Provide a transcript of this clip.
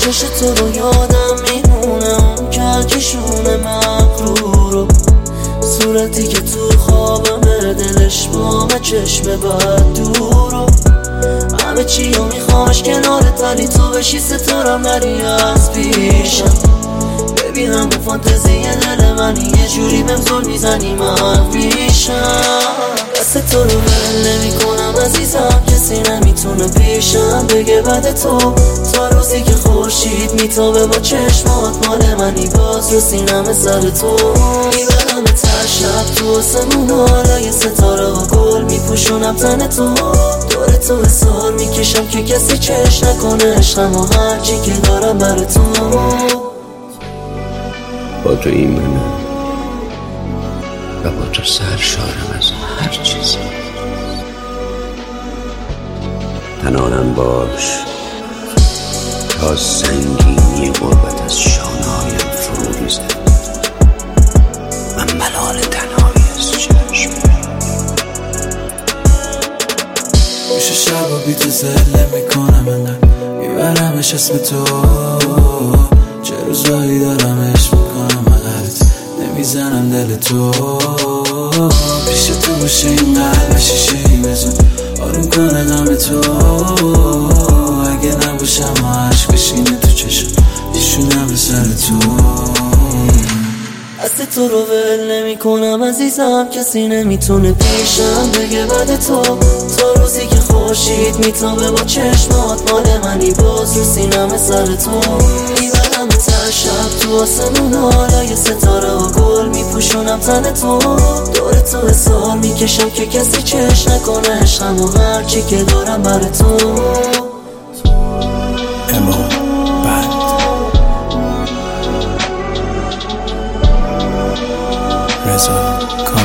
چش تو رو یادم میمونه، اون کهکشون مغرورو، صورتی که تو خوابم دلش بامه، چشم بد دورو. همه چی رو میخوامش کنارت، ولی تو بشی ستارم نری از پیشم. ببینم اون فانتزی دل منی، یه جوری بهم زل میزنی من پیشم. دست تو رو ول نمی کنم عزیزم، کسی نمیتونه پیشم بگه بعد تو. تا روزی که خورشید میتابه با چشمات، مال منی باز رو سینم سر تو. میبرم تر شب تو آسمونا، لای ستاره و گل میپوشونم تن تو. دور تو حسار میکشم که کسی چش نکنه عشقم و هرچی که دارم بر تو. با تو ایمنم و با تو سرشارم از هر چیزی. تنانم باش تا سنگینی غربت از شانه‌هایم فرو ریزد و ملال تنهایی از چشم. میشه شب و بی تو زله میکنم، انقدر میبرمش اسم تو. چه روزایی دارم عشق میکنم، مقرد نمیزنم دل تو. پیش تو باشه این قلب شیشه‌ای بزن، آروم کنه غم تو. اگه نباشم و عشق بشینه تو چشم، میشونم به سر تو. دست تو رو ول نمی کنم عزیزم، کسی نمیتونه پیشم بگه بعد تو. تا روزی که خورشید میتابه با چشمات، مال منی باز رو سینم سر تو. میبرم تر شب تو آسمونا، لای ستاره و گل میپوشونم تن تو. دور تو حسار میکشم که کسی چش نکنه عشقم و هرچی که دارم بر تو. اما بعد رضا